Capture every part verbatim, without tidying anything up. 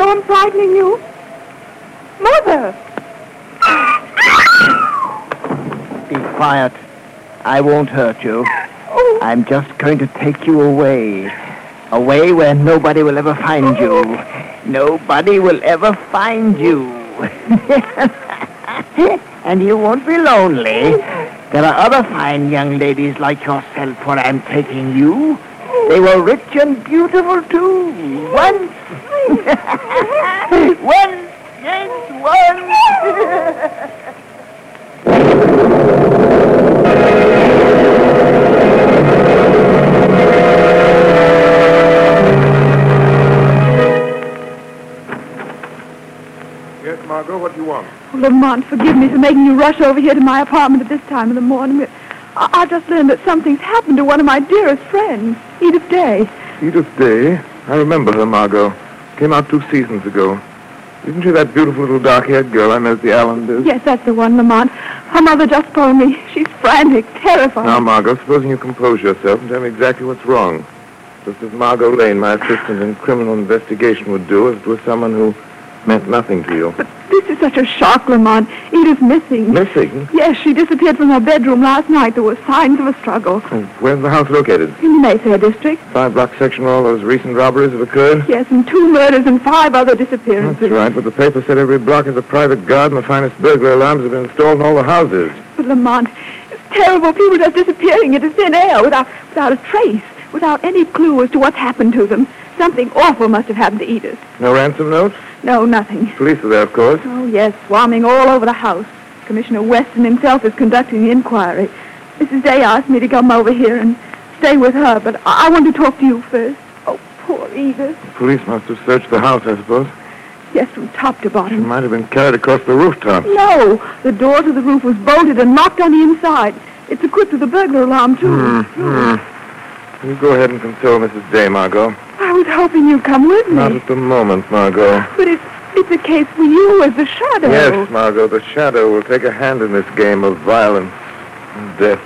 know I'm frightening you? Mother! Be quiet. I won't hurt you. Oh. I'm just going to take you away. Away where nobody will ever find you. Nobody will ever find you. And you won't be lonely. There are other fine young ladies like yourself where I'm taking you. They were rich and beautiful, too. Once. Once. Yes, once. Yes, Margot, what do you want? Oh, Lamont, forgive me for making you rush over here to my apartment at this time of the morning. I, I just learned that something's happened to one of my dearest friends, Edith Day. Edith Day? I remember her, Margot. Came out two seasons ago. Isn't she that beautiful little dark-haired girl I met at the Allenby's? Yes, that's the one, Lamont. Her mother just phoned me. She's frantic, terrified. Now, Margot, supposing you compose yourself and tell me exactly what's wrong. Just as Margot Lane, my assistant in criminal investigation, would do if it was someone who meant nothing to you. But this is such a shock, Lamont. Edith's missing. Missing? Yes, she disappeared from her bedroom last night. There were signs of a struggle. Oh, where's the house located? In the Mayfair district. Five-block section where all those recent robberies have occurred? Yes, and two murders and five other disappearances. That's right, but the paper said every block has a private guard and the finest burglar alarms have been installed in all the houses. But, Lamont, it's terrible. People just disappearing into thin air without, without a trace, without any clue as to what's happened to them. Something awful must have happened to Edith. No ransom note? No, nothing. Police are there, of course. Oh, yes, swarming all over the house. Commissioner Weston himself is conducting the inquiry. Missus Day asked me to come over here and stay with her, but I, I want to talk to you first. Oh, poor Edith. The police must have searched the house, I suppose. Yes, from top to She bottom. might have been carried across the rooftop. No, the door to the roof was bolted and locked on the inside. It's equipped with a burglar alarm, too. Hmm. You go ahead and console Missus Day, Margot. I was hoping you'd come with me. Not at the moment, Margot. But it's, it's a case for you as the shadow. Yes, Margot, the shadow will take a hand in this game of violence and death.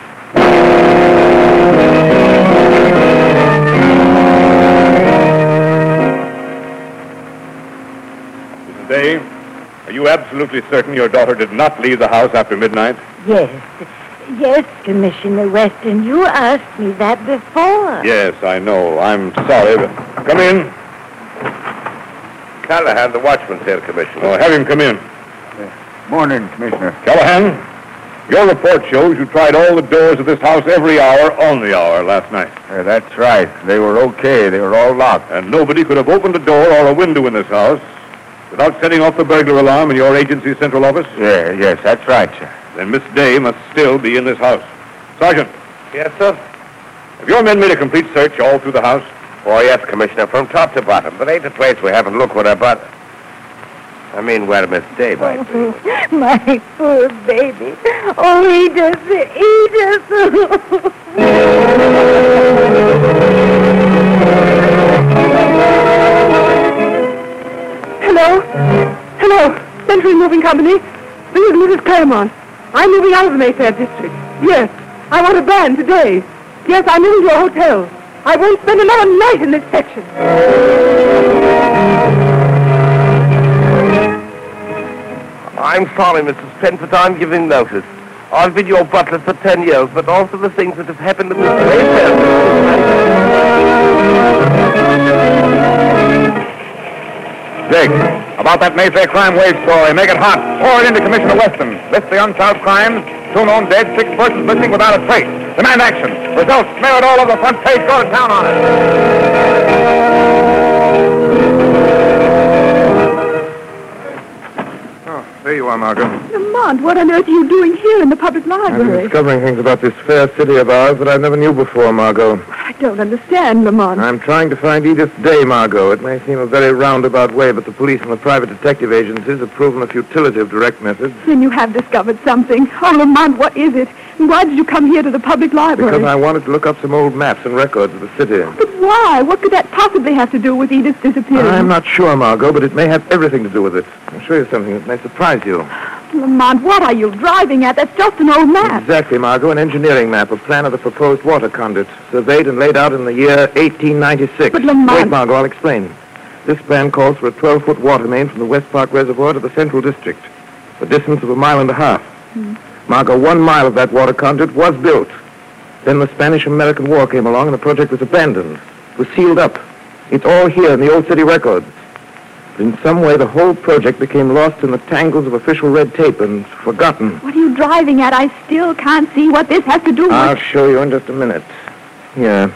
Missus Day, are you absolutely certain your daughter did not leave the house after midnight? Yes. Yes, Commissioner Weston. You asked me that before. Yes, I know. I'm sorry, but... Come in. Callahan, the watchman's here, Commissioner. Oh, have him come in. Morning, Commissioner. Callahan, your report shows you tried all the doors of this house every hour on the hour last night. Uh, that's right. They were okay. They were all locked. And nobody could have opened a door or a window in this house without setting off the burglar alarm in your agency's central office? Yeah, yes, that's right, sir. Then Miss Day must still be in this house. Sergeant. Yes, sir? Have your men made a complete search all through the house? Oh, yes, Commissioner, from top to bottom. But ain't a place we haven't looked with our butt. I mean, where Miss Day might be. Oh, my poor baby. Oh, Edith, Edith. Hello? Hello? Century Moving Company? This is Missus Claremont. I'm moving out of the Mayfair district. Yes. I want a van today. Yes, I'm moving to a hotel. I won't spend another night in this section. I'm sorry, Missus Penford, I'm giving notice. I've been your butler for ten years, but also the things that have happened to Miss Mayfair. Jake, about that Mayfair crime wave story. Make it hot. Pour it into Commissioner Weston. List the unsolved crimes. Two known dead, six persons missing without a trace. Demand action. Results, smear it all over the front page. Go to town on it. Oh, there you are, Margot. Lamont, what on earth are you doing here in the public I've been library? discovering things about this fair city of ours that I never knew before, Margot. I don't understand, Lamont. I'm trying to find Edith Day, Margot. It may seem a very roundabout way, but the police and the private detective agencies have proven the futility of direct methods. Then you have discovered something. Oh, Lamont, what is it? And why did you come here to the public library? Because I wanted to look up some old maps and records of the city. But why? What could that possibly have to do with Edith's disappearance? I'm not sure, Margot, but it may have everything to do with it. I'll show you something that may surprise you. Lamont, what are you driving at? That's just an old map. Exactly, Margot. An engineering map, a plan of the proposed water conduit, surveyed and laid out in the year eighteen ninety-six. But, Lamont... Wait, Margot, I'll explain. This plan calls for a twelve-foot water main from the West Park Reservoir to the Central District, a distance of a mile and a half. Hmm. Margot, one mile of that water conduit was built. Then the Spanish-American War came along and the project was abandoned. It was sealed up. It's all here in the old city records. But in some way, the whole project became lost in the tangles of official red tape and forgotten. What are you driving at? I still can't see what this has to do with... I'll show you in just a minute. Here.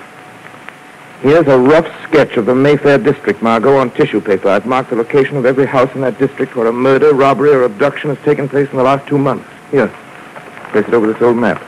Here's a rough sketch of the Mayfair district, Margot, on tissue paper. I've marked the location of every house in that district where a murder, robbery, or abduction has taken place in the last two months. Here. Place it over this old map.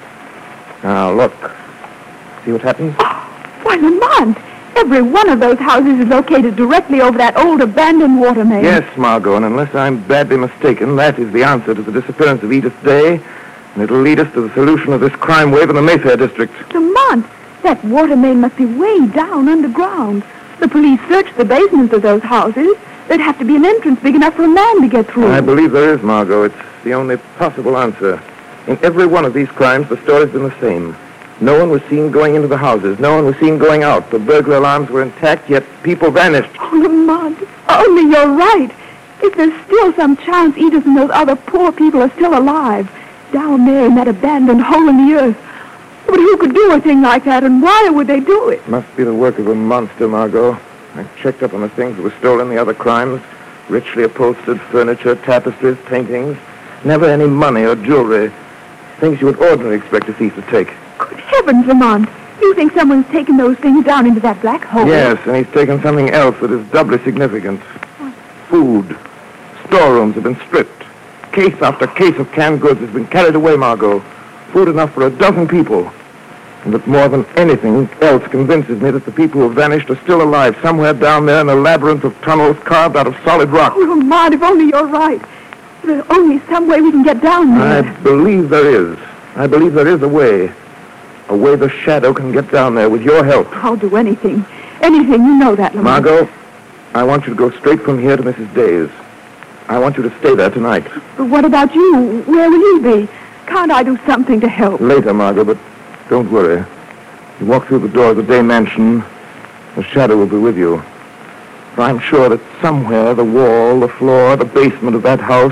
Now, look. See what happens? Why, Lamont, every one of those houses is located directly over that old abandoned water main. Yes, Margot, and unless I'm badly mistaken, that is the answer to the disappearance of Edith Day, and it'll lead us to the solution of this crime wave in the Mayfair district. Lamont, that water main must be way down underground. The police searched the basements of those houses. There'd have to be an entrance big enough for a man to get through. I believe there is, Margot. It's the only possible answer. In every one of these crimes, the story's been the same. No one was seen going into the houses. No one was seen going out. The burglar alarms were intact, yet people vanished. Oh, Lamont, only you're right. If there's still some chance Edith and those other poor people are still alive, down there in that abandoned hole in the earth. But who could do a thing like that, and why would they do it? Must be the work of a monster, Margot. I checked up on the things that were stolen in the other crimes. Richly upholstered furniture, tapestries, paintings. Never any money or jewelry. Things you would ordinarily expect a thief to take. Good heavens, Lamont. You think someone's taken those things down into that black hole? Yes, and he's taken something else that is doubly significant. Food. Storerooms have been stripped. Case after case of canned goods has been carried away, Margot. Food enough for a dozen people. And that more than anything else convinces me that the people who have vanished are still alive somewhere down there in a labyrinth of tunnels carved out of solid rock. Oh, Lamont, if only you're right. There's only some way we can get down there. I believe there is. I believe there is a way. A way the Shadow can get down there with your help. I'll do anything. Anything. You know that, Lamont. Margot, I want you to go straight from here to Missus Day's. I want you to stay there tonight. But what about you? Where will you be? Can't I do something to help? Later, Margot, but don't worry. You walk through the door of the Day Mansion, the Shadow will be with you. For I'm sure that somewhere the wall, the floor, the basement of that house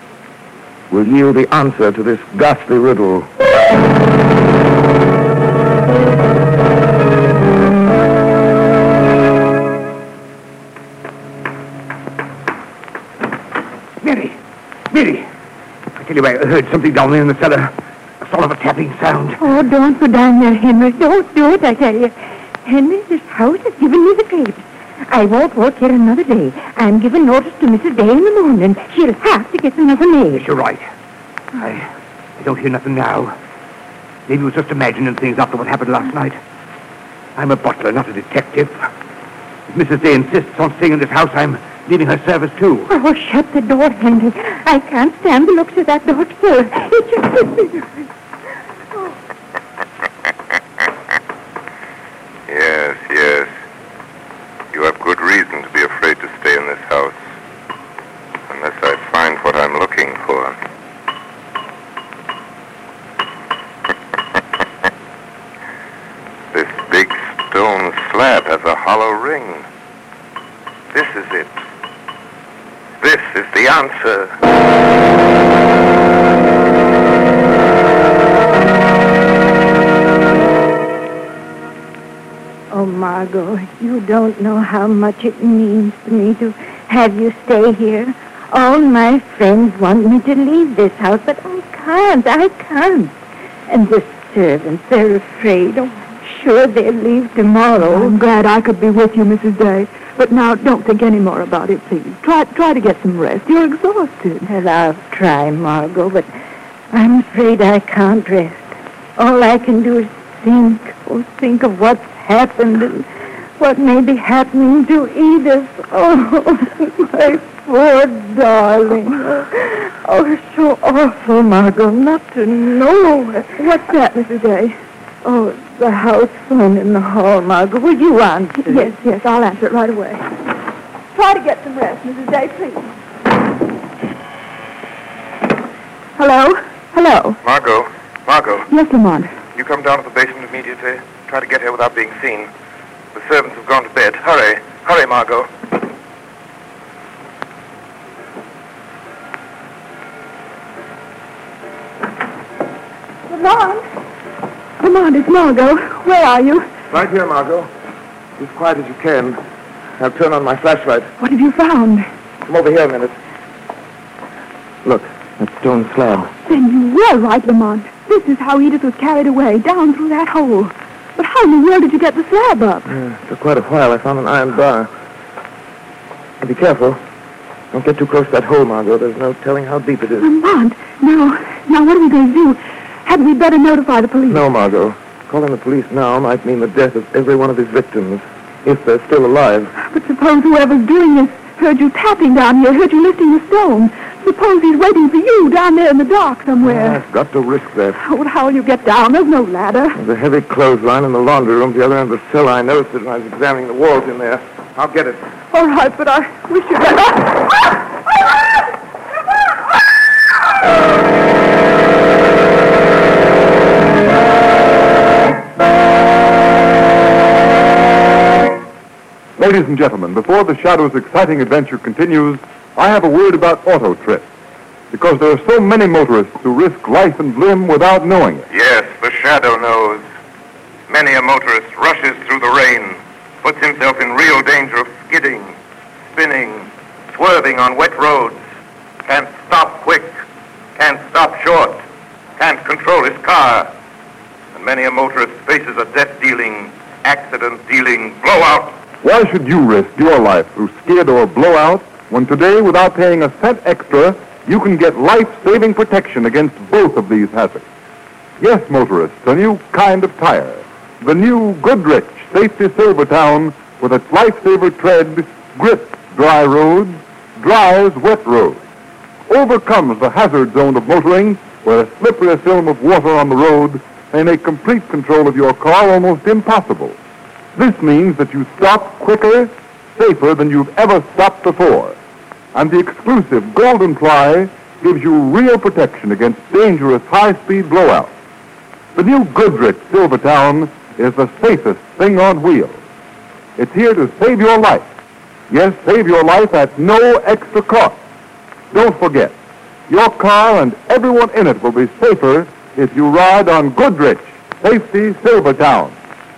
will yield the answer to this ghastly riddle. Mary! Mary! I tell you, I heard something down there in the cellar. A sort of a tapping sound. Oh, don't go down there, Henry. Don't do it, I tell you. Henry, this house has given me the creeps. I won't work here another day. I'm giving notice to Missus Day in the morning. She'll have to get another maid. Yes, you're right. I, I don't hear nothing now. Maybe it was just imagining things after what happened last night. I'm a butler, not a detective. If Missus Day insists on staying in this house, I'm leaving her service, too. Oh, shut the door, Henry. I can't stand the looks of that dark cellar. It just hit me. Yes, yes. You have good reason to be afraid to stay in this house. Unless I find what I'm looking for. This big stone slab has a hollow ring. This is it. This is the answer. Oh, Margot, you don't know how much it means to me to have you stay here. All my friends want me to leave this house, but I can't, I can't. And the servants, they're afraid. Oh, I'm sure they'll leave tomorrow. I'm glad I could be with you, Missus Day. But now, don't think any more about it, please. Try try to get some rest. You're exhausted. Well, I'll try, Margot, but I'm afraid I can't rest. All I can do is think, oh, think of what's happened and what may be happening to Edith. Oh, my poor darling. Oh, so awful, Margot, not to know. What's that, Missus Day? Oh, the house phone in the hall, Margot. Will you answer? Yes, yes, I'll answer it right away. Try to get some rest, Missus Day, please. Hello? Hello? Margot, Margot, Yes, Lamont. you come down to the basement immediately. Try to get here without being seen. The servants have gone to bed. Hurry, Hurry, Margot. Lamont! Lamont, it's Margot. Where are you? Right here, Margot. Be as quiet as you can. I'll turn on my flashlight. What have you found? Come over here a minute. Look, that stone slab. Then you were right, Lamont. This is how Edith was carried away, down through that hole. But how in the world did you get the slab up? Yeah, for quite a while, I found an iron bar. Now, be careful. Don't get too close to that hole, Margot. There's no telling how deep it is. Lamont, now, now what are we going to do? Hadn't we better notify the police? No, Margot. Calling the police now might mean the death of every one of his victims, if they're still alive. But suppose whoever's doing this heard you tapping down here, heard you lifting the stone. Suppose he's waiting for you down there in the dark somewhere. I've got to risk that. Oh, but how will you get down? There's no ladder. There's a heavy clothesline in the laundry room at the other end of the cell. I noticed it when I was examining the walls in there. I'll get it. All right, but I wish you'd... Ah! Ladies and gentlemen, before the Shadow's exciting adventure continues, I have a word about auto trips. Because there are so many motorists who risk life and limb without knowing it. Yes, the Shadow knows. Many a motorist rushes through the rain, puts himself in real danger of skidding, spinning, swerving on wet roads, can't stop quick, can't stop short, can't control his car. And many a motorist faces a death-dealing, accident-dealing blowout. Why should you risk your life through skid or blowout when today, without paying a cent extra, you can get life-saving protection against both of these hazards? Yes, motorists, a new kind of tire. The new Goodrich Safety Silvertown with its lifesaver tread grips dry roads, dries wet roads, overcomes the hazard zone of motoring where a slippery film of water on the road may make complete control of your car almost impossible. This means that you stop quicker, safer than you've ever stopped before. And the exclusive Golden Ply gives you real protection against dangerous high-speed blowouts. The new Goodrich Silvertown is the safest thing on wheels. It's here to save your life. Yes, save your life at no extra cost. Don't forget, your car and everyone in it will be safer if you ride on Goodrich Safety Silvertown.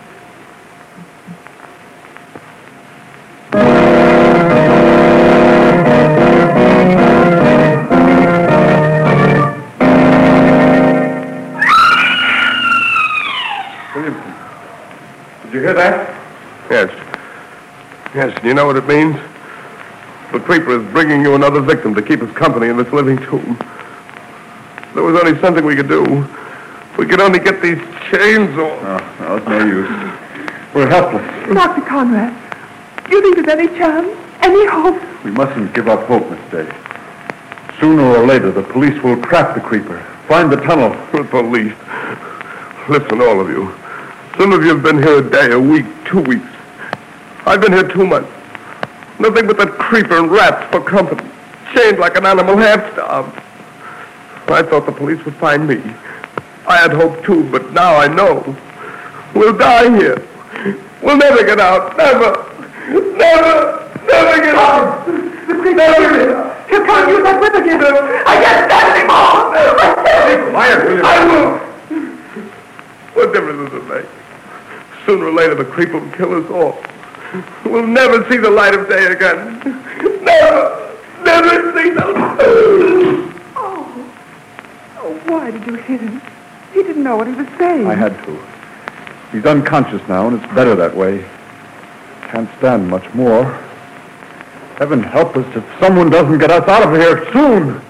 Did you hear that? Yes. Yes, do you know what it means? The creeper is bringing you another victim to keep us company in this living tomb. There was only something we could do. We could only get these chains off. No, no, it's no use. We're helpless. Doctor Conrad, do you think there's any chance? Any hope? We mustn't give up hope, Miss Day. Sooner or later, the police will trap the creeper, find the tunnel. The police. Listen, all of you. Some of you have been here a day, a week, two weeks. I've been here two months. Nothing but that creeper and rats for company. Chained like an animal half-starved. I thought the police would find me. I had hope, too, but now I know. We'll die here. We'll never get out. Never. Never. Never get out. The creeper here. He'll come and use that whip again. I can't stand anymore. Quiet, will you? I will. What difference does it make? Sooner or later, the creeper will kill us all. We'll never see the light of day again. Never. Never see the light. Oh. Oh, why did you hit him? He didn't know what he was saying. I had to. He's unconscious now, and it's better that way. Can't stand much more. Heaven help us if someone doesn't get us out of here soon.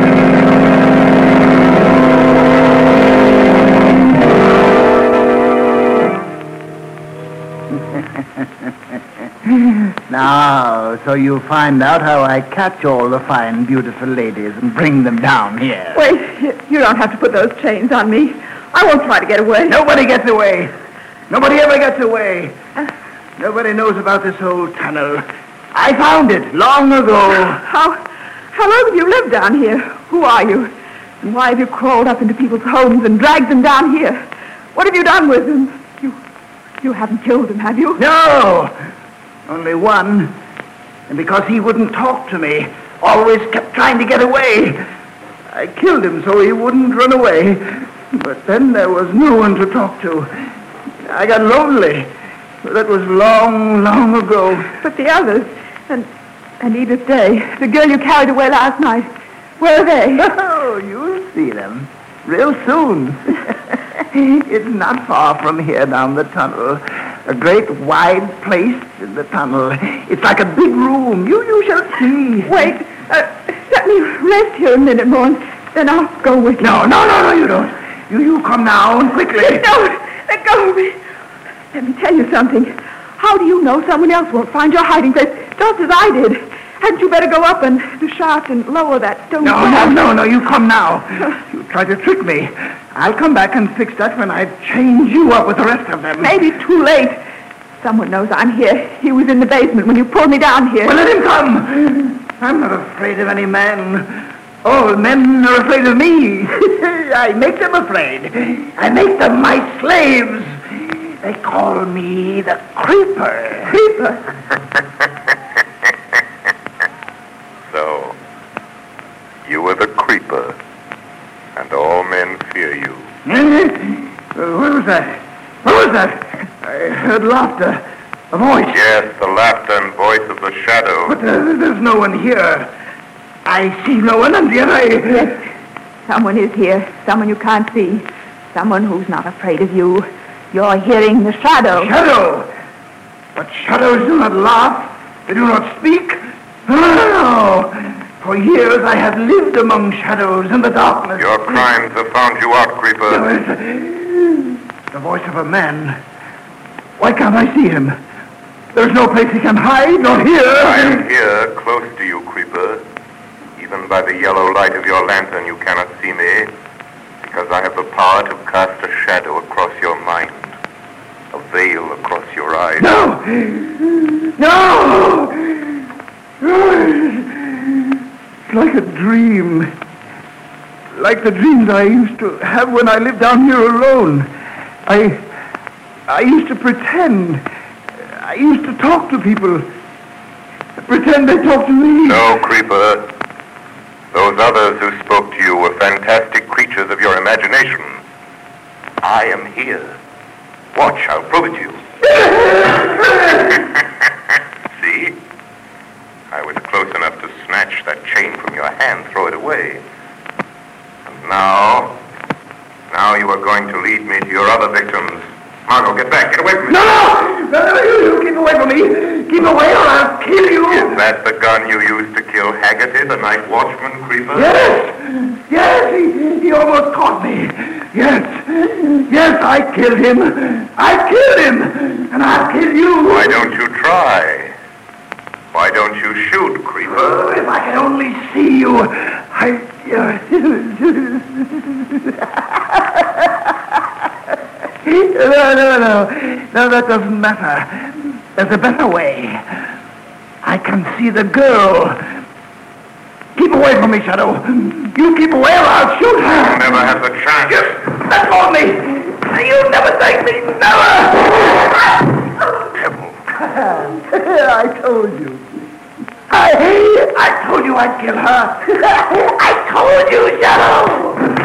Now, so you find out how I catch all the fine, beautiful ladies and bring them down here. Wait, you don't have to put those chains on me. I won't try to get away. Nobody gets away. Nobody ever gets away. Nobody knows about this old tunnel. I found it long ago. How, how long have you lived down here? Who are you? And why have you crawled up into people's homes and dragged them down here? What have you done with them? You, you haven't killed them, have you? No. Only one. And because he wouldn't talk to me, always kept trying to get away, I killed him so he wouldn't run away. But then there was no one to talk to. I got lonely. That was long, long ago. But the others, and and Edith Day, the girl you carried away last night, where are they? Oh, you'll see them real soon. It's not far from here down the tunnel. A great wide place in the tunnel. It's like a big room. You you shall see. Wait, uh, let me rest here a minute more, and then I'll go with you. No, no, no, no, you don't. You you come now and quickly. No, let go of me. Let me tell you something. How do you know someone else won't find your hiding place, just as I did? Hadn't you better go up and the shaft and lower that stone? No, no, no, no, you come now. You try to trick me. I'll come back and fix that when I change you up with the rest of them. Maybe too late. Someone knows I'm here. He was in the basement when you pulled me down here. Well, let him come. I'm not afraid of any man. All men are afraid of me. I make them afraid. I make them my slaves. They call me the Creeper. Creeper? So, you were the Creeper, and all men fear you. Uh, what was that? What was that? I heard laughter. A voice. Yes, the laughter and voice of the shadow. But uh, there's no one here. I see no one, and yet I... Yes, someone is here. Someone you can't see. Someone who's not afraid of you. You're hearing the shadow. Shadow? But shadows do not laugh. They do not speak. No, no, no. For years I have lived among shadows in the darkness. Your crimes have found you out, Creeper. The voice of a man. Why can't I see him? There's no place he can hide, not here. I am here, close to you, Creeper. Even by the yellow light of your lantern, you cannot see me, because I have the power to cast a shadow across your mind, a veil across your eyes. No! No! It's like a dream. Like the dreams I used to have when I lived down here alone. I... I used to pretend. I used to talk to people. Pretend they talked to me. No, Creeper. Those others who spoke to you were fantastic creatures of your imagination. I am here. Watch, I'll prove it to you. See? I was close enough to snatch that chain from your hand, throw it away. And now, now you are going to lead me to your other victims. Margot, get back. Get away from me. No, no! No, no, you, you keep away from me. Keep away or I'll kill you. Is that the gun you used to kill Haggerty, the night watchman, Creeper? Yes! Yes, he, he almost caught me. Yes. Yes, I killed him. I killed him. And I'll kill you. Why don't you try? Why don't you shoot, Creeper? Oh, if I could only see you. I... No, no, no. No, that doesn't matter. There's a better way. I can see the girl. Keep away from me, Shadow. You keep away or I'll shoot her. You'll never have the chance. Just let go of me. You'll never take me. Never. I told you. I, I told you I'd kill her. I told you, Shadow.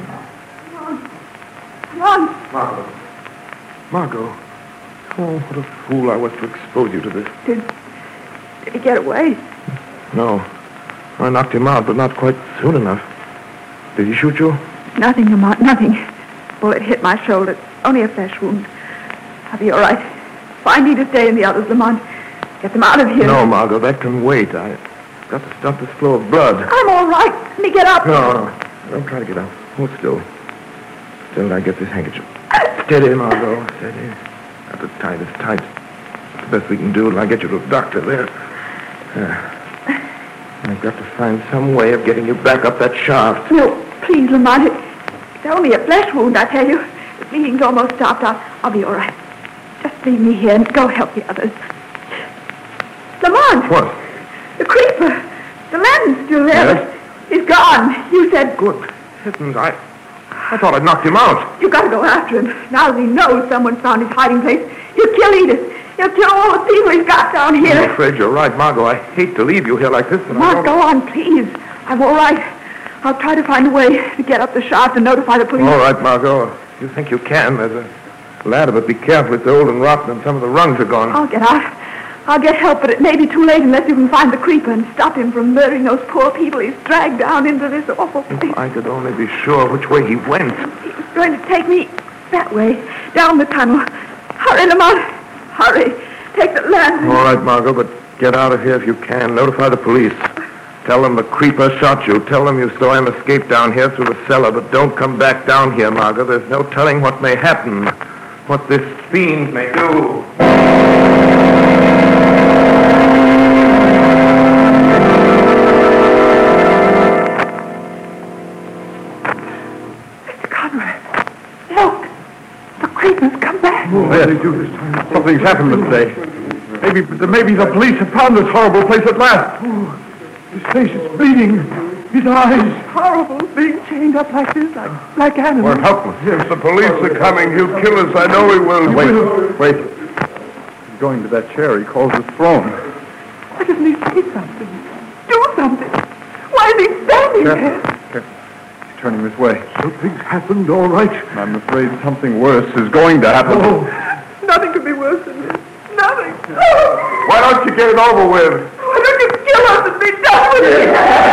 Come on. Margot. Margot. Oh, what a fool I was to expose you to this. Did, did he get away? No. I knocked him out, but not quite soon enough. Did he shoot you? Nothing, Lamont, nothing. Bullet hit my shoulder. Only a flesh wound. I'll be all right. Find Edith Day and the others, Lamont. Get them out of here. No, Margot, that can wait. I've got to stop this flow of blood. I'm all right. Let me get up. No, no. Don't try to get up. Hold still. Still, I get this handkerchief. Steady, Margot. Steady. Got to tie this tight. It's the best we can do till I get you to a doctor there. Uh, I've got to find some way of getting you back up that shaft. No, please, Lamont. It, it's only a flesh wound, I tell you. The bleeding's almost stopped. I'll, I'll be all right. Just leave me here and go help the others. Lamont! What? The Creeper. The lantern's still there, Yes? but he's gone. You said... Good heavens, I... I thought I'd knocked him out. You gotta go after him. Now that he knows someone found his hiding place, he'll kill Edith. He'll kill all the people he's got down I'm here. afraid you're right, Margot. I hate to leave you here like this, but I Mark, don't... go on, please. I'm all right. I'll try to find a way to get up the shaft and notify the police. All right, Margot. You think you can. There's a ladder, but be careful. It's old and rotten, and some of the rungs are gone. I'll get out. I'll get help, but it may be too late unless you can find the creeper and stop him from murdering those poor people he's dragged down into this awful place. If I could only be sure which way he went. He was going to take me that way, down the tunnel. Hurry, Lamont. Hurry. Take the lantern. All right, Margot, but get out of here if you can. Notify the police. Tell them the creeper shot you. Tell them you saw him escape down here through the cellar, but don't come back down here, Margot. There's no telling what may happen, what this fiend may do. Mister Conrad, look. The creeper's come back. Oh, what did they do this time? Something's happened, Miss Day. Maybe, maybe the police have found this horrible place at last. Oh, his face is bleeding. His eyes. Horrible, being chained up like this, like, like animals. We're helpless. If the police are coming, he'll kill us. I know he will. Wait, will. wait. He's going to that chair he calls his throne. Why doesn't he say something? Do something. Why is he standing there? Careful, careful. He's turning this way. Something's happened, all right. I'm afraid something worse is going to happen. Oh. Nothing could be worse than this. Nothing. Oh, Why don't you get it over with? why don't you kill us and be done with it?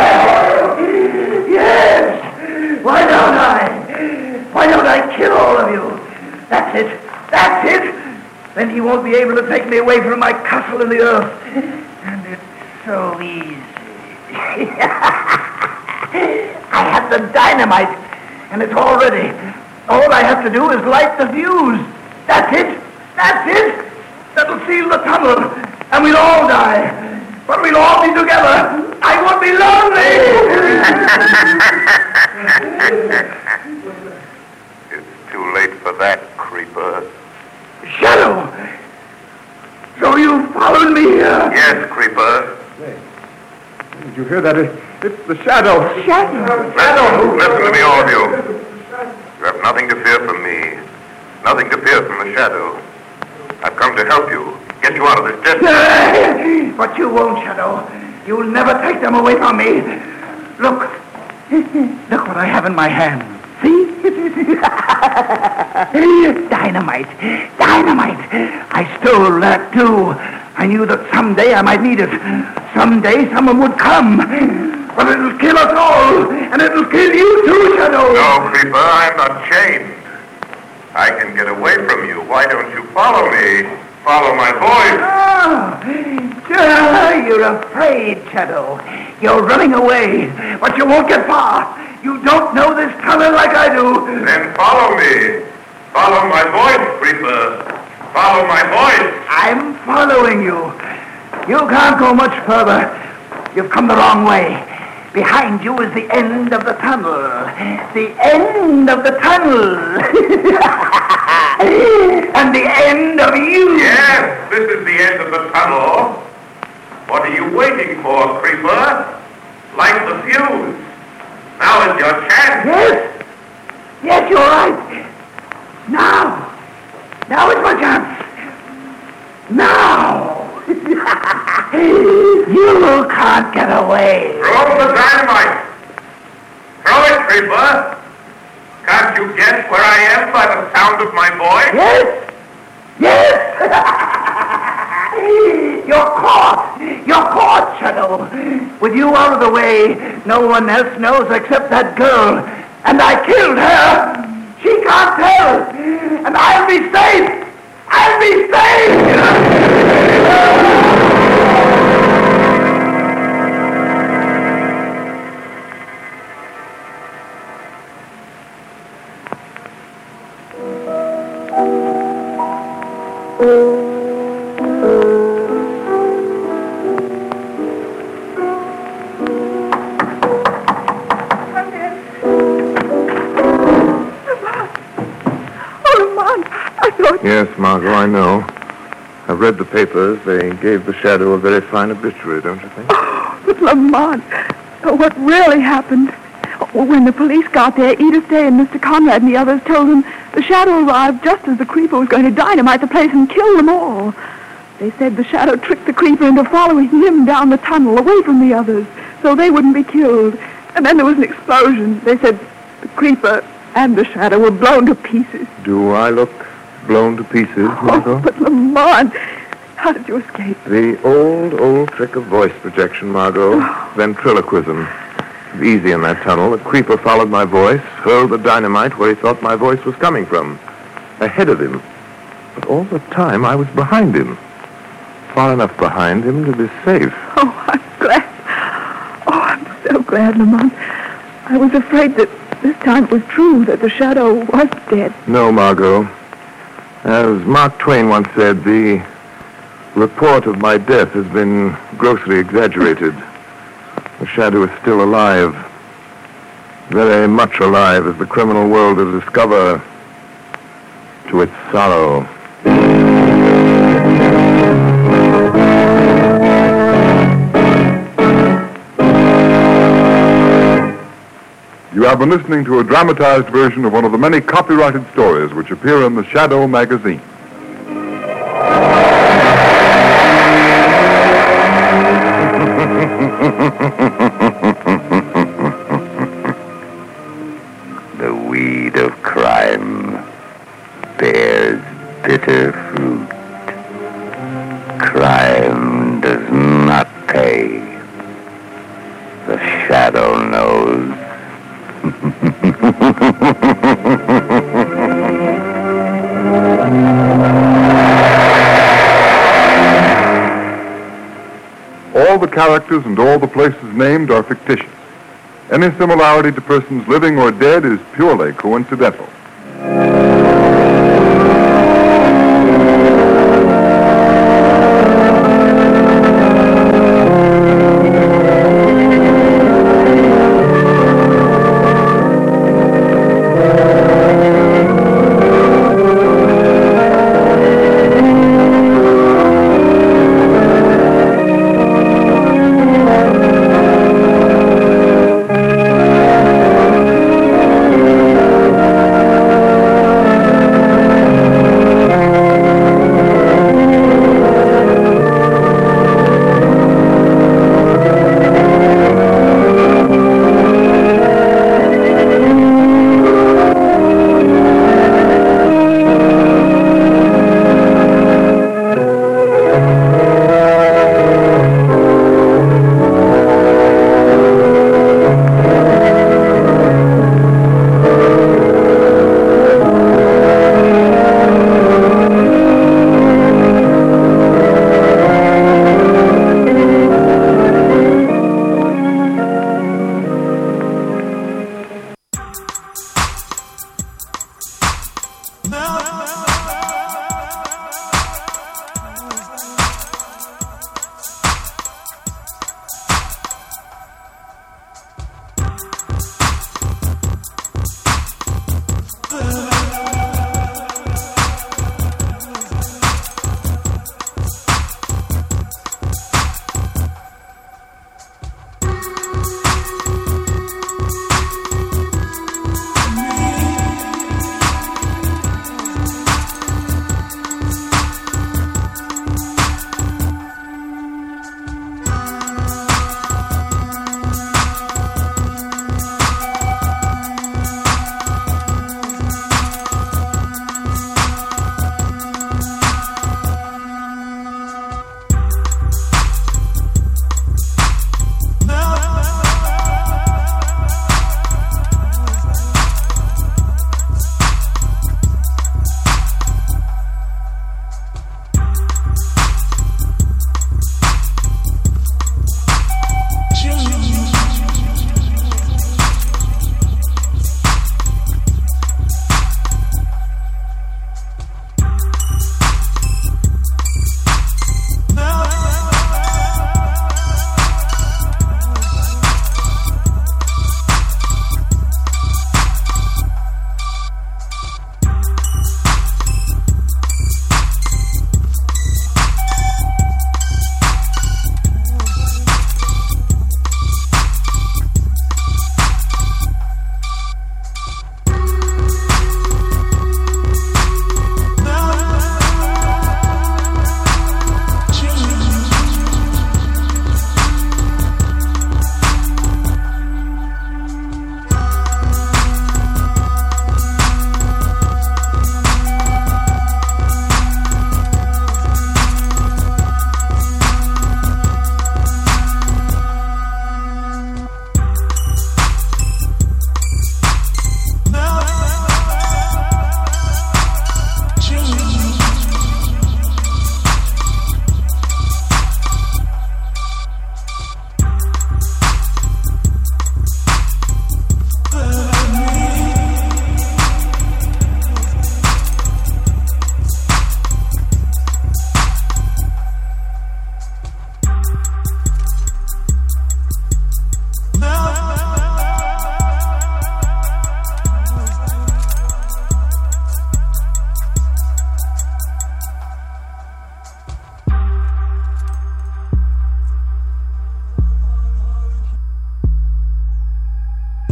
Yes! Why don't I? Why don't I kill all of you? That's it. That's it. Then he won't be able to take me away from my castle in the earth. And it's so easy. I have the dynamite, and it's all ready. All I have to do is light the fuse. That's it. That's it. That'll seal the tunnel, and we'll all die. But we'll all be together. I won't be lonely. It's too late for that, creeper. Shadow! So you followed me here? Yes, creeper. Did you hear that? It, it's the shadow. Shadow. Shadow! Listen to me, all of you. You have nothing to fear from me. Nothing to fear from the shadow. I've come to help you. Get you out of this death. But you won't, Shadow. You'll never take them away from me. Look. Look what I have in my hand. See? Dynamite. Dynamite. I stole that, too. I knew that someday I might need it. Someday someone would come. But it'll kill us all. And it'll kill you, too, Shadow. No, creeper, I'm not chained. I can get away from you. Why don't you follow me? Follow my voice. Ah, ah, you're afraid, Shadow. You're running away, but you won't get far. You don't know this tunnel like I do. Then follow me. Follow my voice, creeper. Follow my voice. I'm following you. You can't go much further. You've come the wrong way. Behind you is the end of the tunnel. The end of the tunnel. And the end of you. Yes, this is the end of the tunnel. What are you waiting for, creeper? Light the fuse. Now is your chance. Yes. Yes, you're right. Now. Now is my chance. Now. You can't get away. Throw the dynamite. Throw it, creeper. Can't you guess where I am by the sound of my voice? Yes. Yes. You're caught. You're caught, Shadow. With you out of the way, no one else knows except that girl. And I killed her. She can't tell. And I'll be safe. I'll be safe. Yes, Margot, I know. I've read the papers. They gave the shadow a very fine obituary, don't you think? Oh, but Lamont, oh, what really happened? Oh, when the police got there, Edith Day and Mister Conrad and the others told them the shadow arrived just as the creeper was going to dynamite the place and kill them all. They said the shadow tricked the creeper into following him down the tunnel away from the others so they wouldn't be killed. And then there was an explosion. They said the creeper and the shadow were blown to pieces. Do I look blown to pieces, Margot? Oh, but Lamont, how did you escape? The old, old trick of voice projection, Margot. Ventriloquism. Easy in that tunnel. The creeper followed my voice, hurled the dynamite where he thought my voice was coming from. Ahead of him. But all the time I was behind him. Far enough behind him to be safe. Oh, I'm glad. Oh, I'm so glad, Lamont. I was afraid that this time it was true, that the shadow was dead. No, Margot. As Mark Twain once said, the report of my death has been grossly exaggerated. The shadow is still alive. Very much alive, as the criminal world will discover to its sorrow. You have been listening to a dramatized version of one of the many copyrighted stories which appear in the Shadow magazine. The weed of crime bears bitter fruit. Crime does not pay. The shadow knows. All the characters and all the places named are fictitious. Any similarity to persons living or dead is purely coincidental.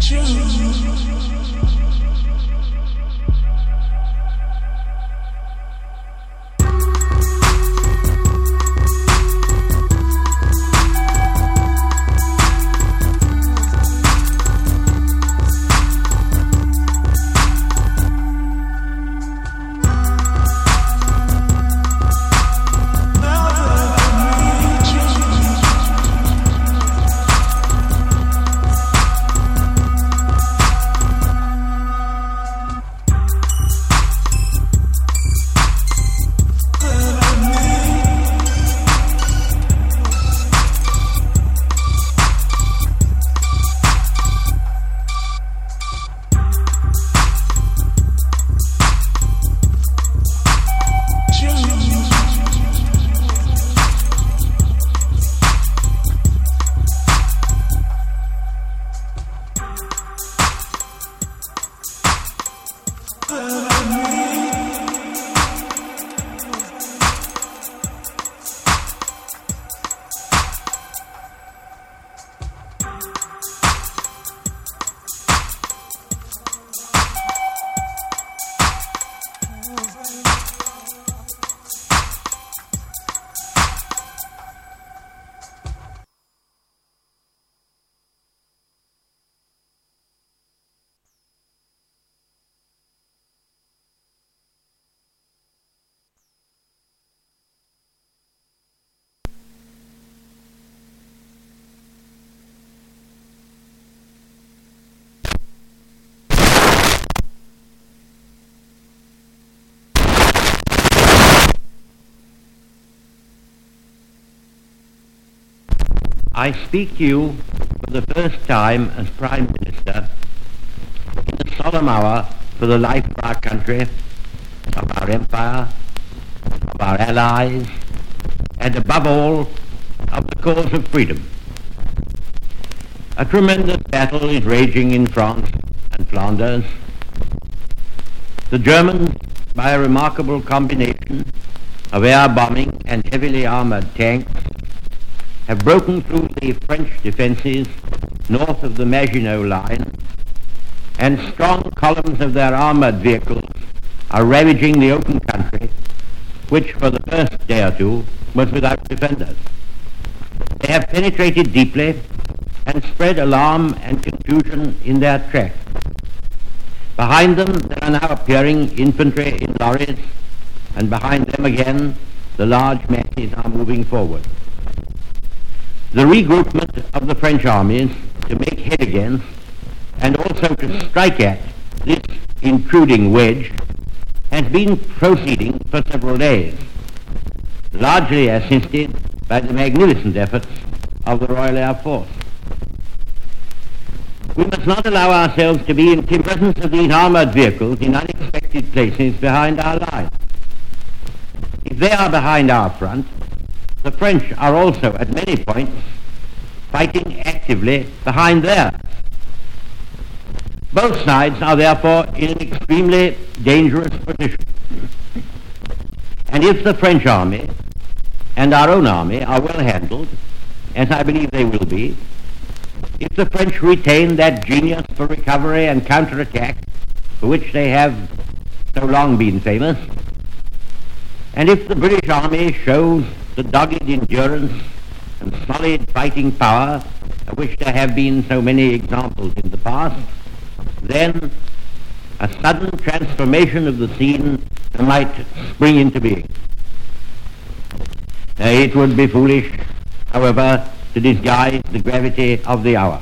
I speak to you for the first time as Prime Minister in a solemn hour for the life of our country, of our empire, of our allies, and above all, of the cause of freedom. A tremendous battle is raging in France and Flanders. The Germans, by a remarkable combination of air bombing and heavily armored tanks, have broken through the French defenses north of the Maginot Line, and strong columns of their armored vehicles are ravaging the open country, which for the first day or two was without defenders. They have penetrated deeply and spread alarm and confusion in their track. Behind them there are now appearing infantry in lorries, and behind them again the large masses are moving forward. The regroupment of the French armies to make head against and also to strike at this intruding wedge has been proceeding for several days, largely assisted by the magnificent efforts of the Royal Air Force. We must not allow ourselves to be in the presence of these armored vehicles in unexpected places behind our lines. If they are behind our front, the French are also at many points fighting actively behind theirs. Both sides are therefore in an extremely dangerous position. And if the French army and our own army are well handled, as I believe they will be, if the French retain that genius for recovery and counterattack for which they have so long been famous, and if the British army shows the dogged endurance and solid fighting power of which there have been so many examples in the past, then a sudden transformation of the scene might spring into being. Uh, it would be foolish, however, to disguise the gravity of the hour.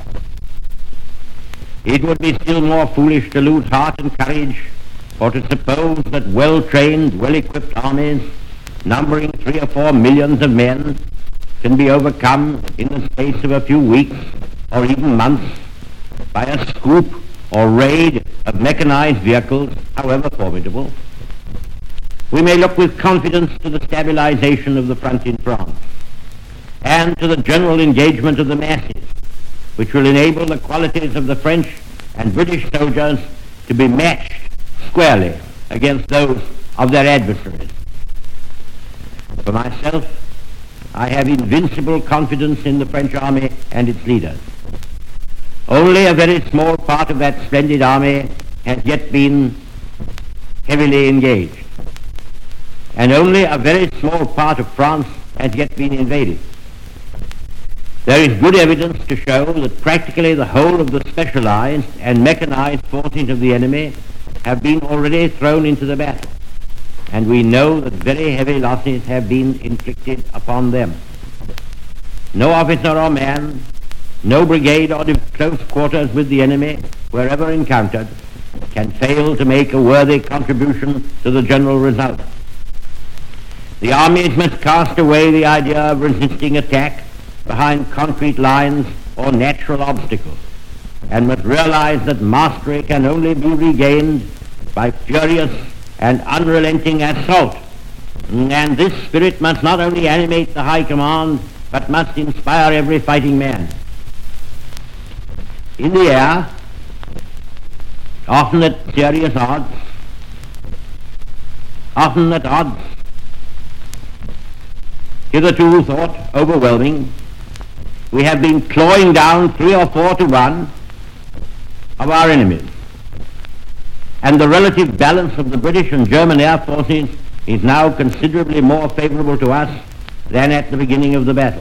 It would be still more foolish to lose heart and courage, or to suppose that well-trained, well-equipped armies, numbering three or four millions of men, can be overcome in the space of a few weeks or even months by a swoop or raid of mechanized vehicles, however formidable. We may look with confidence to the stabilization of the front in France and to the general engagement of the masses, which will enable the qualities of the French and British soldiers to be matched squarely against those of their adversaries. For myself, I have invincible confidence in the French army and its leaders. Only a very small part of that splendid army has yet been heavily engaged, and only a very small part of France has yet been invaded. There is good evidence to show that practically the whole of the specialized and mechanized forces of the enemy have been already thrown into the battle, and we know that very heavy losses have been inflicted upon them. No officer or man, no brigade or close quarters with the enemy, wherever encountered, can fail to make a worthy contribution to the general result. The armies must cast away the idea of resisting attack behind concrete lines or natural obstacles, and must realize that mastery can only be regained by furious and unrelenting assault. And this spirit must not only animate the high command, but must inspire every fighting man. In the air, often at serious odds, often at odds hitherto thought overwhelming, we have been clawing down three or four to one of our enemies. And the relative balance of the British and German air forces is now considerably more favorable to us than at the beginning of the battle.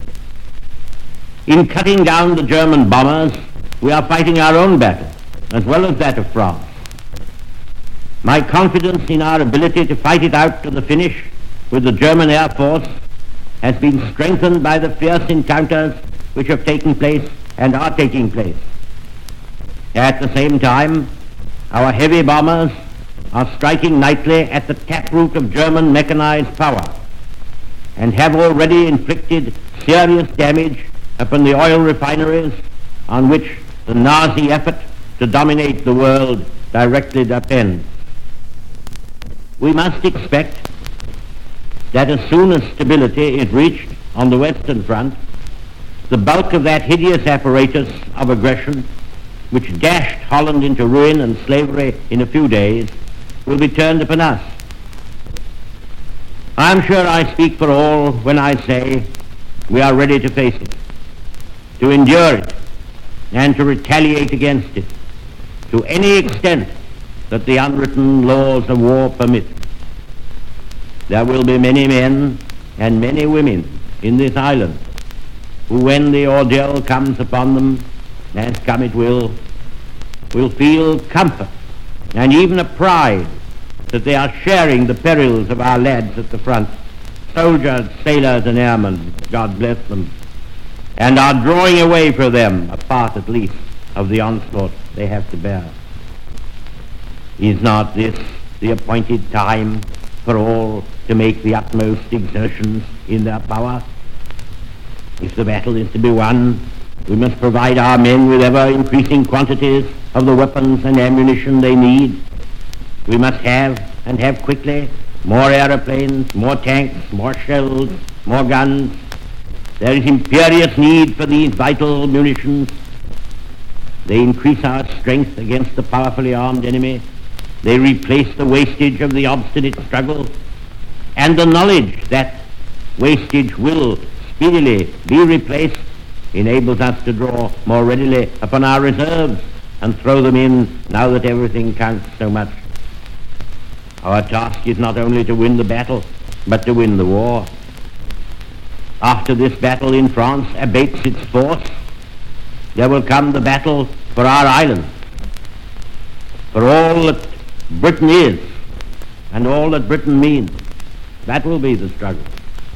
In cutting down the German bombers, we are fighting our own battle, as well as that of France. My confidence in our ability to fight it out to the finish with the German Air Force has been strengthened by the fierce encounters which have taken place and are taking place. At the same time, our heavy bombers are striking nightly at the taproot of German mechanized power, and have already inflicted serious damage upon the oil refineries on which the Nazi effort to dominate the world directly depends. We must expect that as soon as stability is reached on the Western Front, the bulk of that hideous apparatus of aggression, which dashed Holland into ruin and slavery in a few days, will be turned upon us. I am sure I speak for all when I say we are ready to face it, to endure it, and to retaliate against it to any extent that the unwritten laws of war permit. There will be many men and many women in this island who, when the ordeal comes upon them, as come it will, will feel comfort and even a pride that they are sharing the perils of our lads at the front, soldiers, sailors, and airmen, God bless them, and are drawing away from them a part at least of the onslaught they have to bear. Is not this the appointed time for all to make the utmost exertions in their power? If the battle is to be won, we must provide our men with ever-increasing quantities of the weapons and ammunition they need. We must have, and have quickly, more aeroplanes, more tanks, more shells, more guns. There is imperious need for these vital munitions. They increase our strength against the powerfully armed enemy. They replace the wastage of the obstinate struggle, and the knowledge that wastage will speedily be replaced enables us to draw more readily upon our reserves and throw them in now that everything counts so much. Our task is not only to win the battle, but to win the war. After this battle in France abates its force, there will come the battle for our island, for all that Britain is and all that Britain means. That will be the struggle.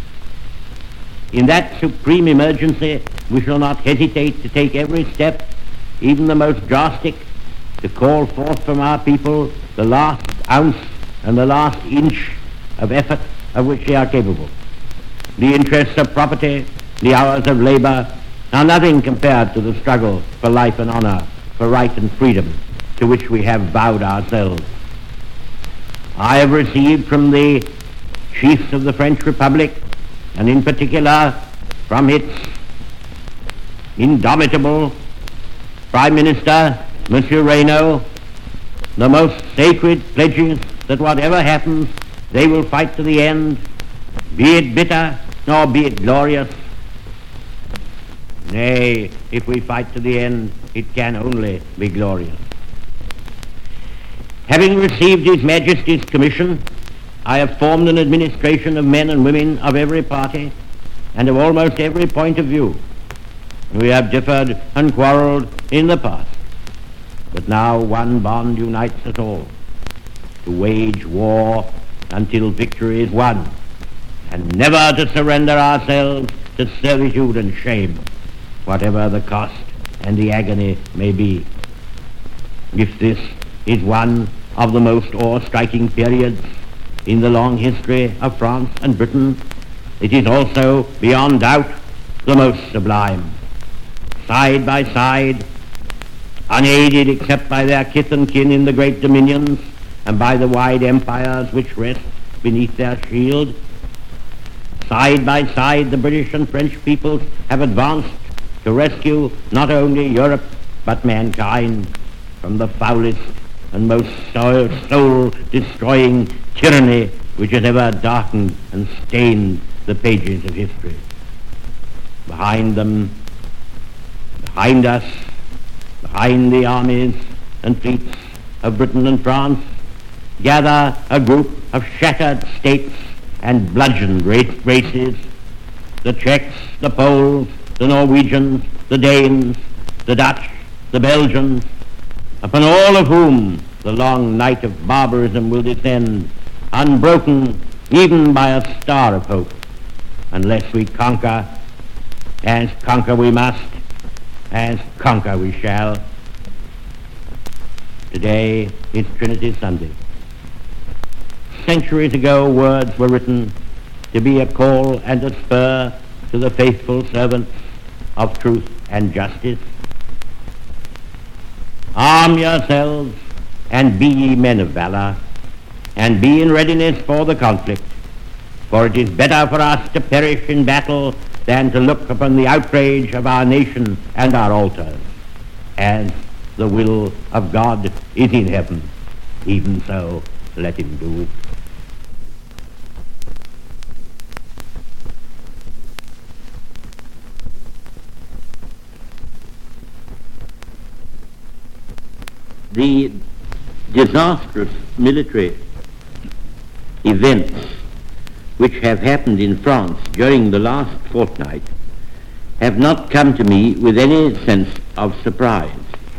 In that supreme emergency, we shall not hesitate to take every step, even the most drastic, to call forth from our people the last ounce and the last inch of effort of which they are capable. The interests of property, the hours of labor, are nothing compared to the struggle for life and honor, for right and freedom, to which we have vowed ourselves. I have received from the chiefs of the French Republic, and in particular from its indomitable Prime Minister, Monsieur Reynaud, the most sacred pledges that whatever happens, they will fight to the end, be it bitter nor be it glorious. Nay, if we fight to the end, it can only be glorious. Having received His Majesty's commission, I have formed an administration of men and women of every party and of almost every point of view. We have differed and quarrelled in the past, but now one bond unites us all, to wage war until victory is won, and never to surrender ourselves to servitude and shame, whatever the cost and the agony may be. If this is one of the most awe-striking periods in the long history of France and Britain, it is also, beyond doubt, the most sublime. Side by side, unaided except by their kith and kin in the great dominions and by the wide empires which rest beneath their shield, side by side the British and French peoples have advanced to rescue not only Europe but mankind from the foulest and most soul-destroying tyranny which has ever darkened and stained the pages of history. Behind them, behind us, behind the armies and fleets of Britain and France, gather a group of shattered states and bludgeoned races, the Czechs, the Poles, the Norwegians, the Danes, the Dutch, the Belgians, upon all of whom the long night of barbarism will descend, unbroken even by a star of hope, unless we conquer, as conquer we must, as conquer we shall. Today is Trinity Sunday. Centuries ago words were written to be a call and a spur to the faithful servants of truth and justice. Arm yourselves and be ye men of valor, and be in readiness for the conflict, for it is better for us to perish in battle than to look upon the outrage of our nation and our altars. As the will of God is in heaven, even so let him do. The disastrous military events which have happened in France during the last fortnight have not come to me with any sense of surprise.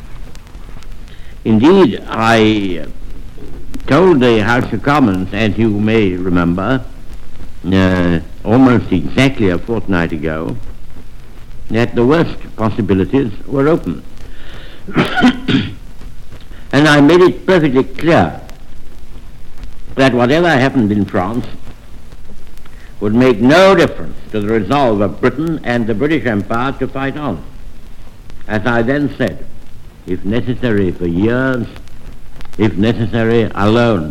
Indeed, I told the House of Commons, as you may remember, uh, almost exactly a fortnight ago, that the worst possibilities were open. And I made it perfectly clear that whatever happened in France would make no difference to the resolve of Britain and the British Empire to fight on. As I then said, if necessary for years, if necessary alone.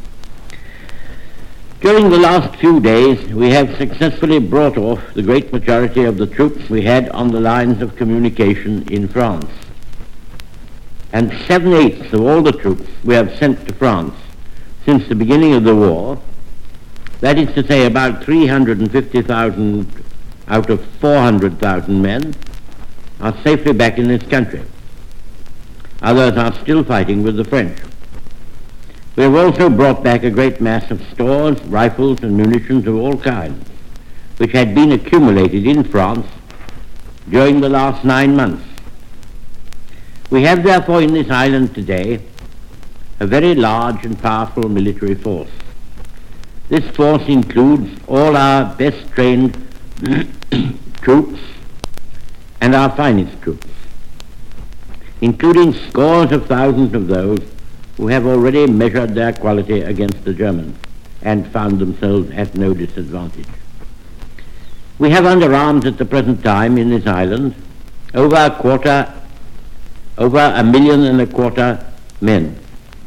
During the last few days, we have successfully brought off the great majority of the troops we had on the lines of communication in France. And seven-eighths of all the troops we have sent to France since the beginning of the war, that is to say about three hundred fifty thousand out of four hundred thousand men, are safely back in this country. Others are still fighting with the French. We have also brought back a great mass of stores, rifles and munitions of all kinds, which had been accumulated in France during the last nine months. We have therefore in this island today a very large and powerful military force. This force includes all our best trained troops and our finest troops, including scores of thousands of those who have already measured their quality against the Germans and found themselves at no disadvantage. We have under arms at the present time in this island over a quarter, over a million and a quarter men.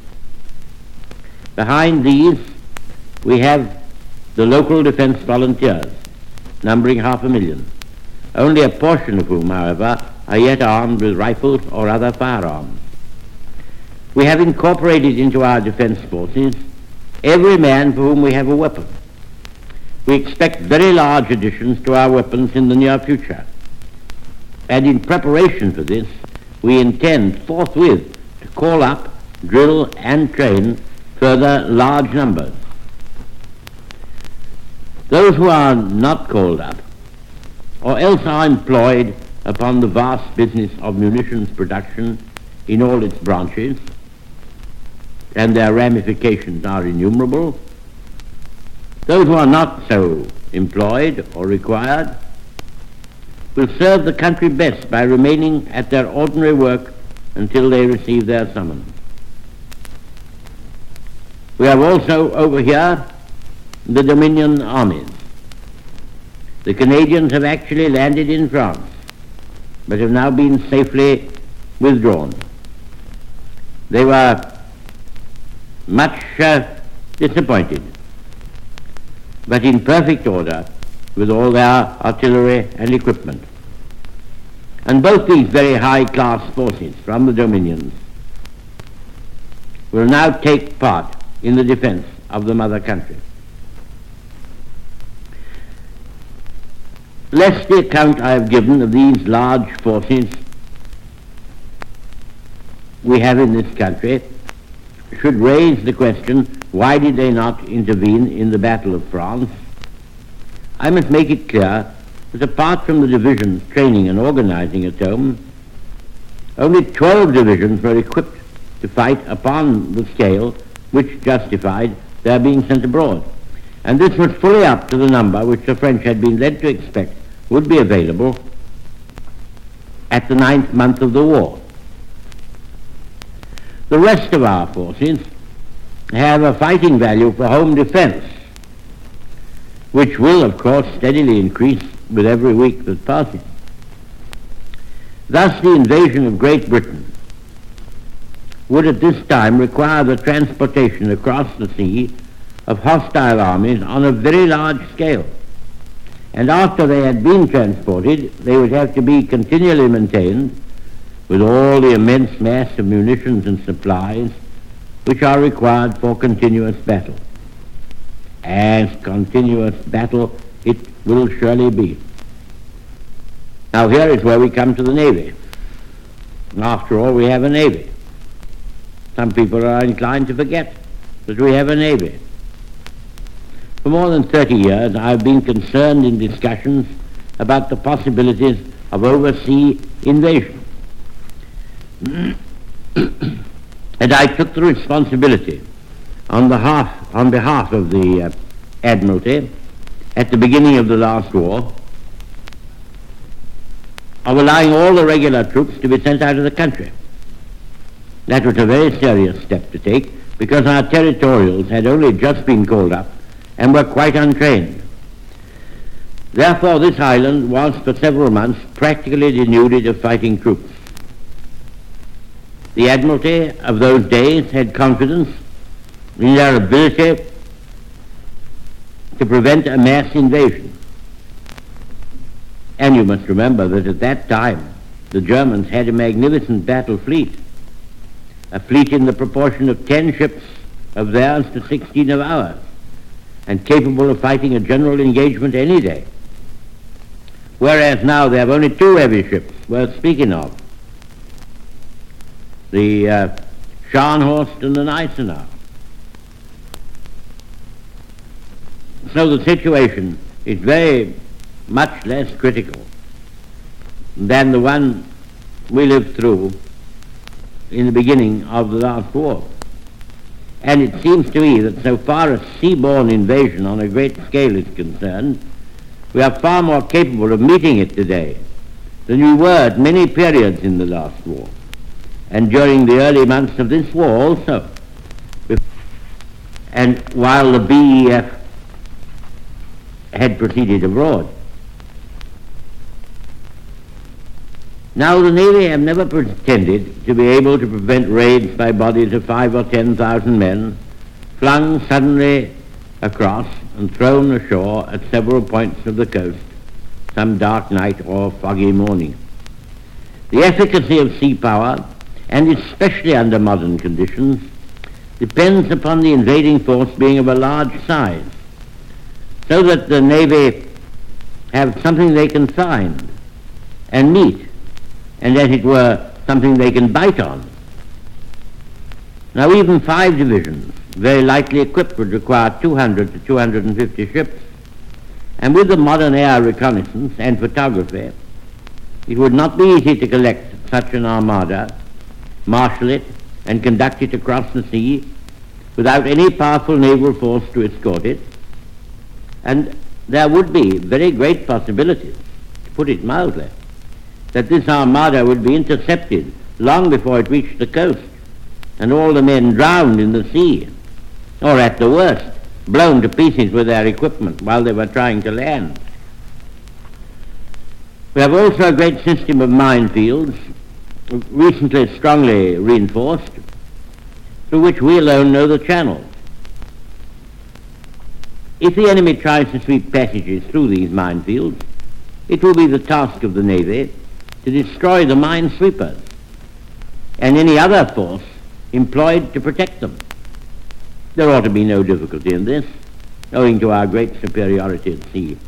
Behind these we have the local defense volunteers, numbering half a million, only a portion of whom, however, are yet armed with rifles or other firearms. We have incorporated into our defense forces every man for whom we have a weapon. We expect very large additions to our weapons in the near future. And in preparation for this, we intend forthwith to call up, drill, and train further large numbers. Those who are not called up, or else are employed upon the vast business of munitions production in all its branches, and their ramifications are innumerable, those who are not so employed or required will serve the country best by remaining at their ordinary work until they receive their summons. We have also over here the Dominion armies. The Canadians have actually landed in France, but have now been safely withdrawn. They were much uh, disappointed, but in perfect order with all their artillery and equipment. And both these very high-class forces from the Dominions will now take part in the defense of the mother country. Lest the account I have given of these large forces we have in this country should raise the question, why did they not intervene in the Battle of France? I must make it clear that apart from the divisions training and organizing at home, only twelve divisions were equipped to fight upon the scale which justified their being sent abroad. And this was fully up to the number which the French had been led to expect would be available at the ninth month of the war. The rest of our forces have a fighting value for home defense, which will, of course, steadily increase with every week that passes. Thus, the invasion of Great Britain would at this time require the transportation across the sea of hostile armies on a very large scale. And after they had been transported, they would have to be continually maintained with all the immense mass of munitions and supplies which are required for continuous battle. As continuous battle it will surely be. Now here is where we come to the Navy. After all, we have a Navy. Some people are inclined to forget that we have a Navy. For more than thirty years I have been concerned in discussions about the possibilities of overseas invasion. And I took the responsibility on behalf, on behalf of the uh, Admiralty at the beginning of the last war of allowing all the regular troops to be sent out of the country. That was a very serious step to take because our territorials had only just been called up and were quite untrained. Therefore this island was for several months practically denuded of fighting troops. The Admiralty of those days had confidence in their ability to prevent a mass invasion. And you must remember that at that time the Germans had a magnificent battle fleet, a fleet in the proportion of ten ships of theirs to sixteen of ours, and capable of fighting a general engagement any day. Whereas now they have only two heavy ships worth speaking of, the uh, Scharnhorst and the Gneisenau. So the situation is very much less critical than the one we lived through in the beginning of the last war. And it seems to me that so far as seaborne invasion on a great scale is concerned, we are far more capable of meeting it today than we were at many periods in the last war, and during the early months of this war also. And while the B E F had proceeded abroad. Now the Navy have never pretended to be able to prevent raids by bodies of five or ten thousand men flung suddenly across and thrown ashore at several points of the coast some dark night or foggy morning. The efficacy of sea power, and especially under modern conditions, depends upon the invading force being of a large size, so that the Navy have something they can find and meet and as it were something they can bite on. Now even five divisions, very lightly equipped, would require two hundred to two hundred fifty ships, and with the modern air reconnaissance and photography, it would not be easy to collect such an armada, marshal it, and conduct it across the sea without any powerful naval force to escort it, and there would be very great possibilities, to put it mildly, that this armada would be intercepted long before it reached the coast, and all the men drowned in the sea, or at the worst, blown to pieces with their equipment while they were trying to land. We have also a great system of minefields, recently strongly reinforced, through which we alone know the channels. If the enemy tries to sweep passages through these minefields, it will be the task of the Navy to destroy the minesweepers and any other force employed to protect them. There ought to be no difficulty in this, owing to our great superiority at sea.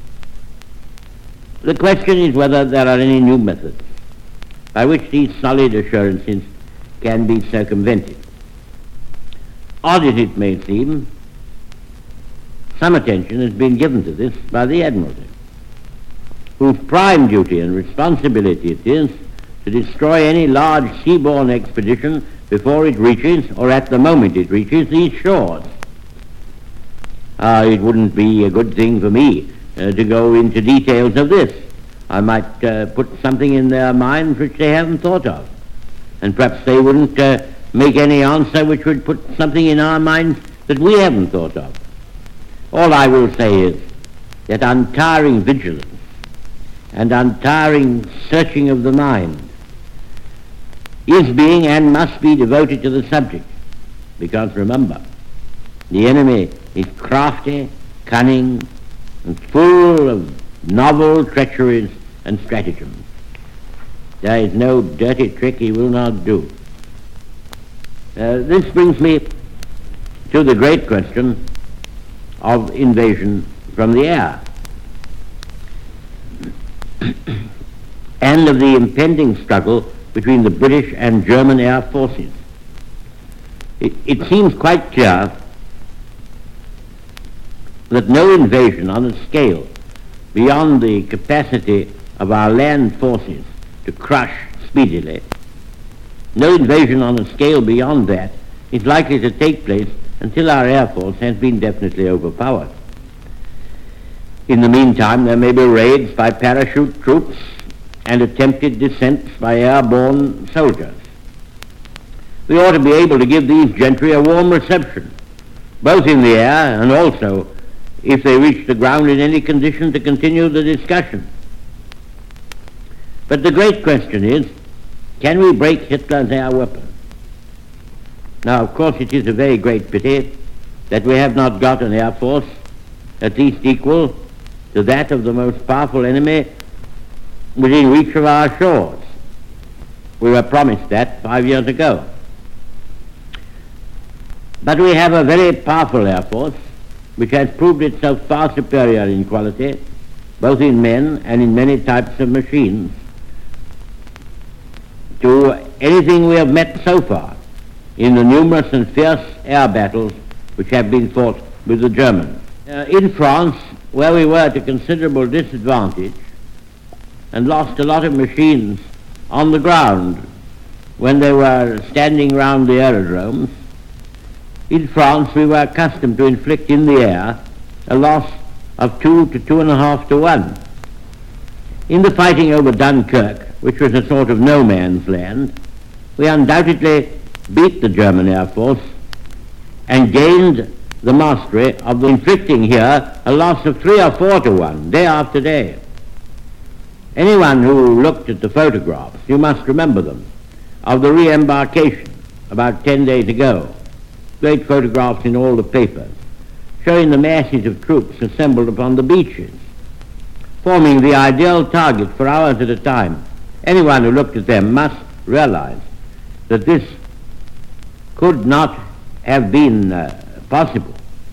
The question is whether there are any new methods by which these solid assurances can be circumvented. Odd as it may seem, some attention has been given to this by the Admiralty, whose prime duty and responsibility it is to destroy any large seaborne expedition before it reaches, or at the moment it reaches, these shores. Uh, it wouldn't be a good thing for me uh, to go into details of this. I might uh, put something in their minds which they haven't thought of, and perhaps they wouldn't uh, make any answer which would put something in our minds that we haven't thought of. All I will say is that untiring vigilance and untiring searching of the mind is being and must be devoted to the subject, because remember, the enemy is crafty, cunning, and full of novel treacheries and stratagems. There is no dirty trick he will not do. Uh, this brings me to the great question of invasion from the air and of the impending struggle between the British and German air forces. It, it seems quite clear that no invasion on a scale beyond the capacity of our land forces to crush speedily, no invasion on a scale beyond that is likely to take place until our air force has been definitely overpowered. In the meantime, there may be raids by parachute troops and attempted descents by airborne soldiers. We ought to be able to give these gentry a warm reception, both in the air and also, if they reach the ground, in any condition to continue the discussion. But the great question is, can we break Hitler's air weapon? Now, of course, it is a very great pity that we have not got an air force at least equal to that of the most powerful enemy within reach of our shores. We were promised that five years ago. But we have a very powerful air force which has proved itself far superior in quality, both in men and in many types of machines, to anything we have met so far in the numerous and fierce air battles which have been fought with the Germans. Uh, in France, where we were at a considerable disadvantage and lost a lot of machines on the ground when they were standing round the aerodromes, in France we were accustomed to inflict in the air a loss of two to two and a half to one. In the fighting over Dunkirk, which was a sort of no man's land, we undoubtedly beat the German Air Force and gained the mastery of the inflicting here a loss of three or four to one, day after day. Anyone who looked at the photographs, you must remember them, of the re-embarkation about ten days ago, great photographs in all the papers, showing the masses of troops assembled upon the beaches, forming the ideal target for hours at a time. Anyone who looked at them must realize that this could not have been uh, possible,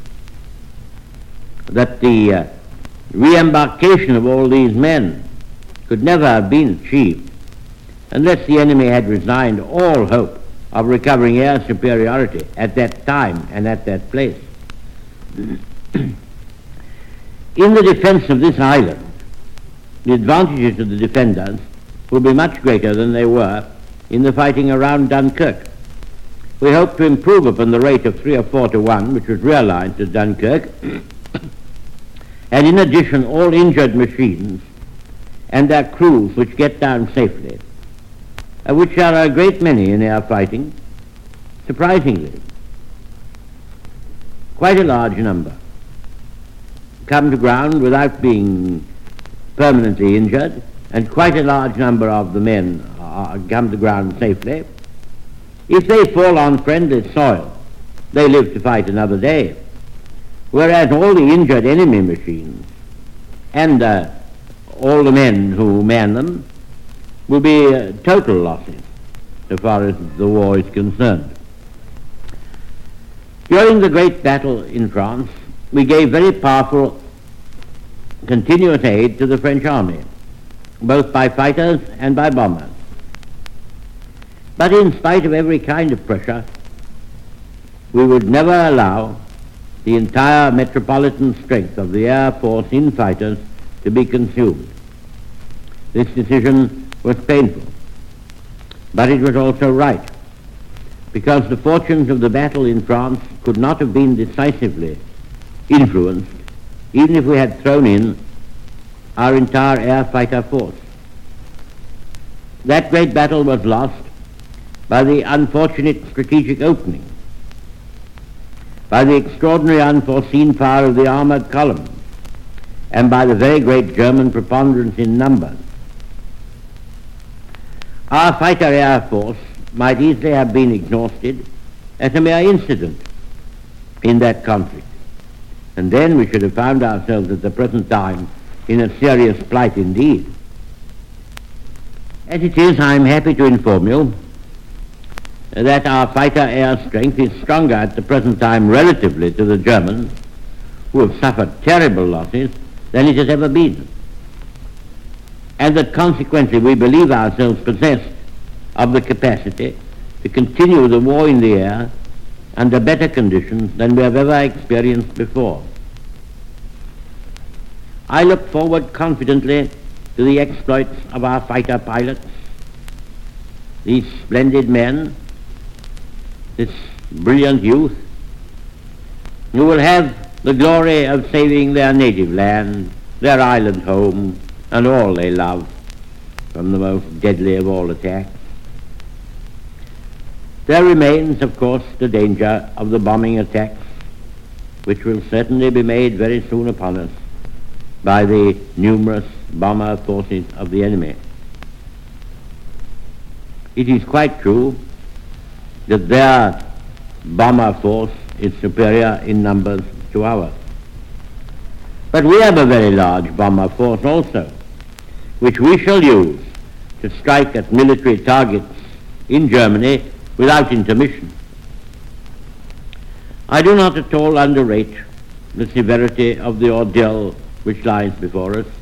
that the uh, re-embarkation of all these men could never have been achieved unless the enemy had resigned all hope of recovering air superiority at that time and at that place. In the defense of this island, the advantages of the defenders will be much greater than they were in the fighting around Dunkirk. We hope to improve upon the rate of three or four to one, which was realized at Dunkirk, and in addition all injured machines and their crews which get down safely, uh, which are a great many in air fighting, surprisingly. Quite a large number come to ground without being permanently injured, and quite a large number of the men uh, come to ground safely. If they fall on friendly soil, they live to fight another day, whereas all the injured enemy machines and uh, all the men who man them will be uh, total losses so far as the war is concerned. During the great battle in France, we gave very powerful continuous aid to the French army, both by fighters and by bombers. But in spite of every kind of pressure, we would never allow the entire metropolitan strength of the Air Force in fighters to be consumed. This decision was painful, but it was also right, because the fortunes of the battle in France could not have been decisively influenced even if we had thrown in our entire air fighter force. That great battle was lost by the unfortunate strategic opening, by the extraordinary unforeseen power of the armored columns, and by the very great German preponderance in numbers. Our fighter air force might easily have been exhausted as a mere incident in that conflict, and then we should have found ourselves at the present time in a serious plight indeed. As it is, I am happy to inform you that our fighter air strength is stronger at the present time relatively to the Germans, who have suffered terrible losses, than it has ever been, and that consequently we believe ourselves possessed of the capacity to continue the war in the air under better conditions than we have ever experienced before. I look forward confidently to the exploits of our fighter pilots, these splendid men, this brilliant youth, who will have the glory of saving their native land, their island home, and all they love from the most deadly of all attacks. There remains, of course, the danger of the bombing attacks, which will certainly be made very soon upon us by the numerous bomber forces of the enemy. It is quite true that their bomber force is superior in numbers to ours. But we have a very large bomber force also, which we shall use to strike at military targets in Germany without intermission. I do not at all underrate the severity of the ordeal which lies before us,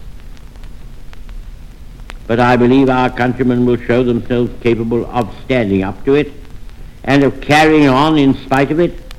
but I believe our countrymen will show themselves capable of standing up to it and of carrying on in spite of it